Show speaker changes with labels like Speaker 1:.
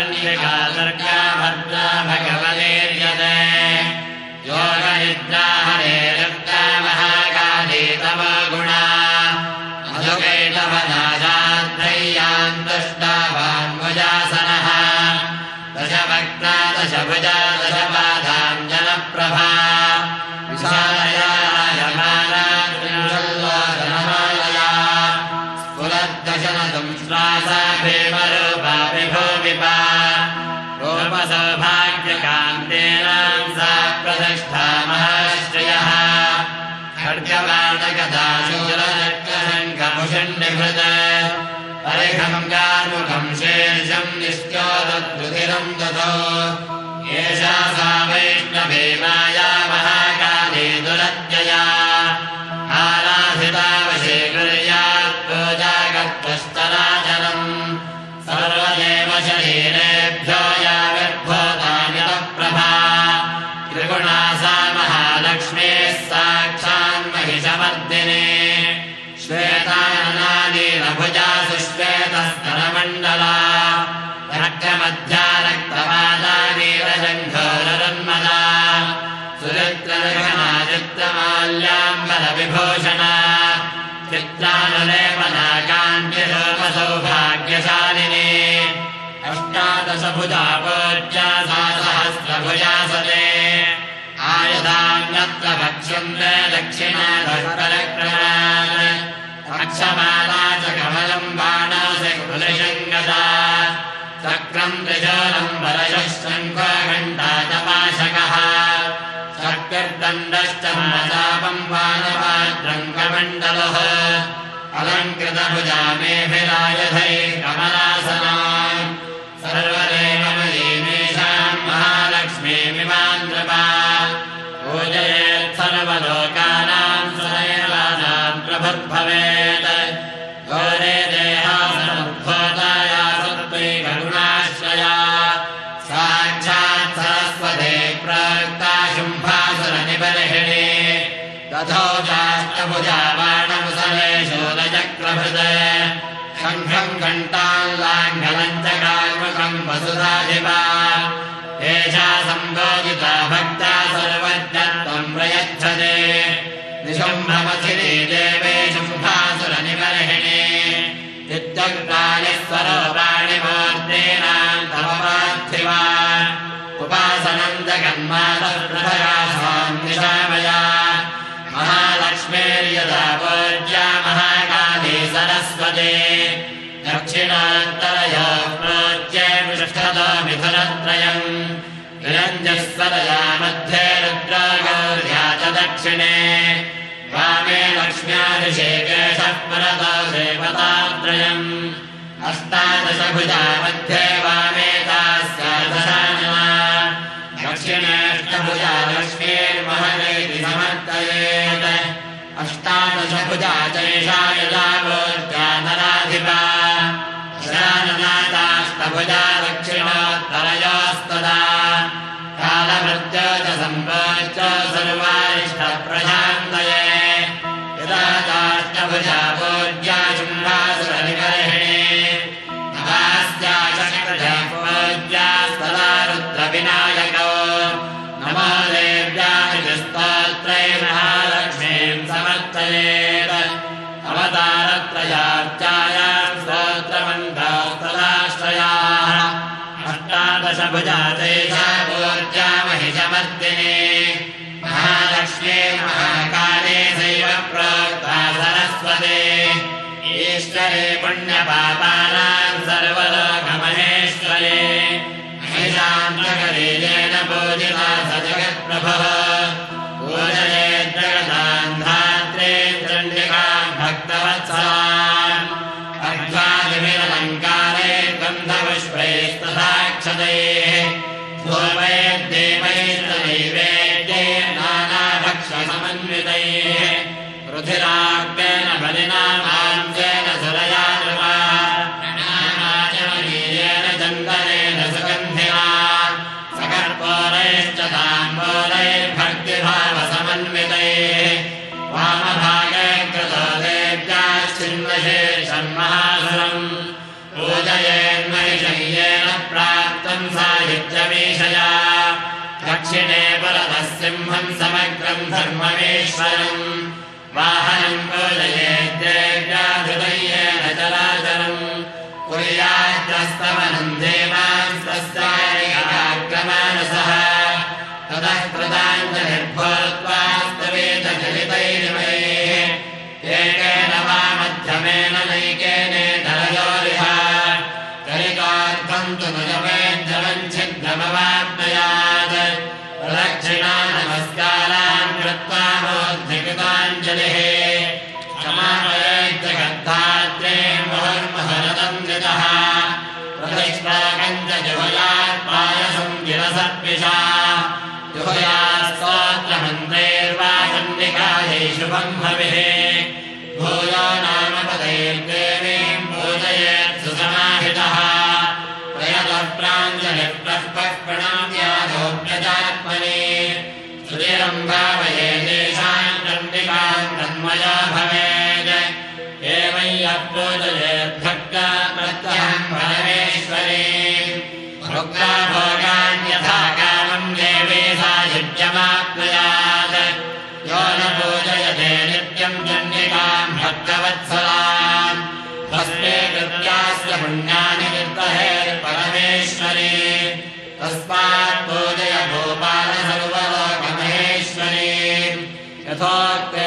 Speaker 1: चण्डिका दुर्गा भद्रा भगवतीर्यते योगनिद्रा हरेरुक्ता महाकाली तव गुणा मधुकैटवनाशात्रय्यान्तुष्टावान्मुजासनः दशवक्ता दशभुजा दशपादाञ्जनप्रभा विशालया यमानात्रिंशल्लोचनमालया स्फुरद्दशनसंश्वासा भीमरूपा विभूमिपा रूपसौभाग्यकान्तेनां सा प्रतिष्ठा महाश्रियः खड्गवाणगदाशूलचक्रशङ्खभुषण्डिभृत परिखङ्गार्मुखं शीर्षं निश्चोदद्रुधिरं ददौ एषा सा वैष्णवी माया महाकाली दुरत्यया आराधिता वशीकुर्यात् पूजाकर्तश्चराचरम् सर्वदेव शरीरेभ्यो या विर्भूतामितप्रभा त्रिगुणा सा महालक्ष्मीः साक्षान्महिषमर्दिनी श्वेताननानीलभुजा सुश्वेतस्तनमण्डला रक्तमध्या रक्तपादा नीलजङ्घोरुन्मला सुचित्रलेखना चित्रमाल्याम्बरविभूषणा चित्रानुलेपना कान्तिरूपसौभाग्यशालिनी अष्टादशभुजा पूज्या सा सहस्रभुजा सते आयुधान्यत्र भक्ष्यन्ते दक्षिणाधस्तरक्रमात् अक्षमाला च कमलं बाणासि कुलशङ्गदा चक्रं त्रिशूलं वरशः शङ्खो घण्टा च पाशकः शक्तिर्दण्डश्च मनसापं पानपात्रं कमण्डलः अलङ्कृतभुजा मेभिरायुधैः कमलासनाम् सर्वदेवमयीमेषां महालक्ष्मीमिमां नृपा पूजयेत् सर्वलोकानां सुदैवानां प्रभुर्भवेत् गौरे देहासमुद्भूताया सत्त्वै करुणाश्रया साक्षात् सरस्वती प्रोक्ता शुम्भासुरनिबर्हिणी दधौजाष्टभुजा बाणमुसले शूलचक्रभृत शङ्खं घण्टां लाङ्घनं च कार्मुकं वसुधाधिपा एषा सम्बोधिता भक्ता सर्वज्ञत्वं प्रयच्छते निशुम्भमथिनी देवे शुम्भासुरनिबर्हिणी इत्युक्तानि स्वरूपाणि मूर्तीनां तव पार्थिवा उपासनं जगन्मातर्प्रभया सां निशामया महालक्ष्मीर्यदा पूज्या महाकाली सरस्वती दक्षिणोत्तरयो प्रोच्ये पृष्ठतो मिथुनत्रयम् निरञ्जस्वरया मध्ये रुद्रो गौर्या च दक्षिणे वामे लक्ष्म्याभिषेकेशः पुरतो देवतात्रयम् अष्टादशभुजा मध्ये वामे तास्यादशानना दक्षिणेष्टभुजा लक्ष्मीर्महनेति समर्थयेत् अष्टादशभुजा चैषा यदा पूज्या नराधिपा शराननाथाष्टभुजा दक्षिणोत्तरयोस्तदा कालमृत्यो च सम्पूज्य सर्वारिष्टप्रशान्तये यदा चाष्टभुजा पूज्या शुम्भासुरनिबर्हिणी नवास्या चक्रजा पूज्या स्तदा रुद्रविनायकौ नमो देव्याः स्तोत्रै महालक्ष्मीं समर्थयेत् अवतारत्रयार्चायां स्तोत्रमन्त्रस्तदाश्रयाः अष्टादशभुजा चैषा पूज्या महिषमर्दिनी महालक्ष्मी महाकाली सैव प्रोक्ता सरस्वती ईश्वरी पुण्यपापानां सर्वलोकमहेश्वरी महिषान्तकरी येन पूजिता स जगत्प्रभुः पूजयेत् जगदान्धात्रीं चण्डिकां भक्तवत्सलाम् अध्वादिभिरलङ्कारैः गन्धपुष्पैस्तथाक्षतैः धूपैर्देवैर्नैवेद्यैः नानाभक्षसमन्वितैः रुधिराग्नेन बलिना मांसेन सुरया नृपा नानाचमनीयेन चन्दनेन सुगन्धिना सकर्पूरैश्च ताम्बूलैर्भक्तिभावसमन्वितैः वामभागे कृतो देव्याश्चिन्वशीर्षन्महासुरम् पूजयेन्महिषय्येन प्राप्त दक्षिणे पुरतः सिंहम् समग्रम् धर्ममेश्वरम् वाहनम् पूजयेद्देव्याधृतय्येन चराचरम् कुर्याद्रस्तवनम् देवांस्तस्याक्रमानसः ततः कृताञ्जलिर्भूत्वा स्तवेत चलितैरिवैः एकेन वा मध्यमेन नैकेनेतरयोरिह कलिकार्थम् तु नजमेज्जलम् छिद्रमवाप्नुयात् प्रदक्षिणा नमस्कारान् कृत्वा मोद्धकृताञ्जलिः क्षमापयेज्जगद्धात्रे मुहुर्मुहुरदम् नितः प्रतिष्ठाकम् च जुहुयात् पायसम् विरसर्पिषा जुहुयात्स्तोत्रमन्त्रैर्वा चण्डिकायै शुभम् हविः भूयो नाम पदैर्देवीम् पूजयेत् सुसमाहितः प्रयतः प्राञ्जलिप्रः प्रणम्यादोऽप्यजात्मने सुचिरम् भावये तेषाम् चण्डिकाम् तन्मया भवेत् एवं यः पूजयेद्भक्ता प्रत्यहम् परमेश्वरी भोक्ता भोगान्यथा कामम् देवी सा युज्यमाप्नुयात् यो न पूजयते नित्यम् चण्डिकाम् भक्तवत्सलाम् तस्मै कृत्यास्य पुण्यानि निर्वहेर्परमेश्वरी तस्मात् पूजय भूपाल सर्वलोकमहेश्वरी यथोक्ते